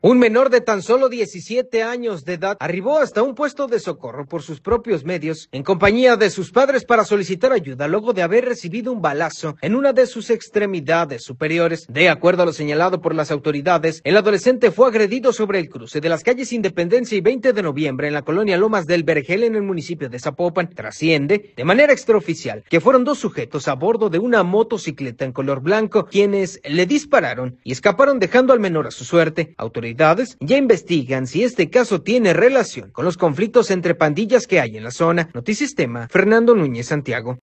Un menor de tan solo 17 años de edad arribó hasta un puesto de socorro por sus propios medios en compañía de sus padres para solicitar ayuda luego de haber recibido un balazo en una de sus extremidades superiores. De acuerdo a lo señalado por las autoridades, el adolescente fue agredido sobre el cruce de las calles Independencia y 20 de noviembre en la colonia Lomas del Vergel en el municipio de Zapopan. Trasciende de manera extraoficial que fueron dos sujetos a bordo de una motocicleta en color blanco quienes le dispararon y escaparon dejando al menor a su suerte. Autoridades ya investigan si este caso tiene relación con los conflictos entre pandillas que hay en la zona. Noticias Tema, Fernando Núñez, Santiago.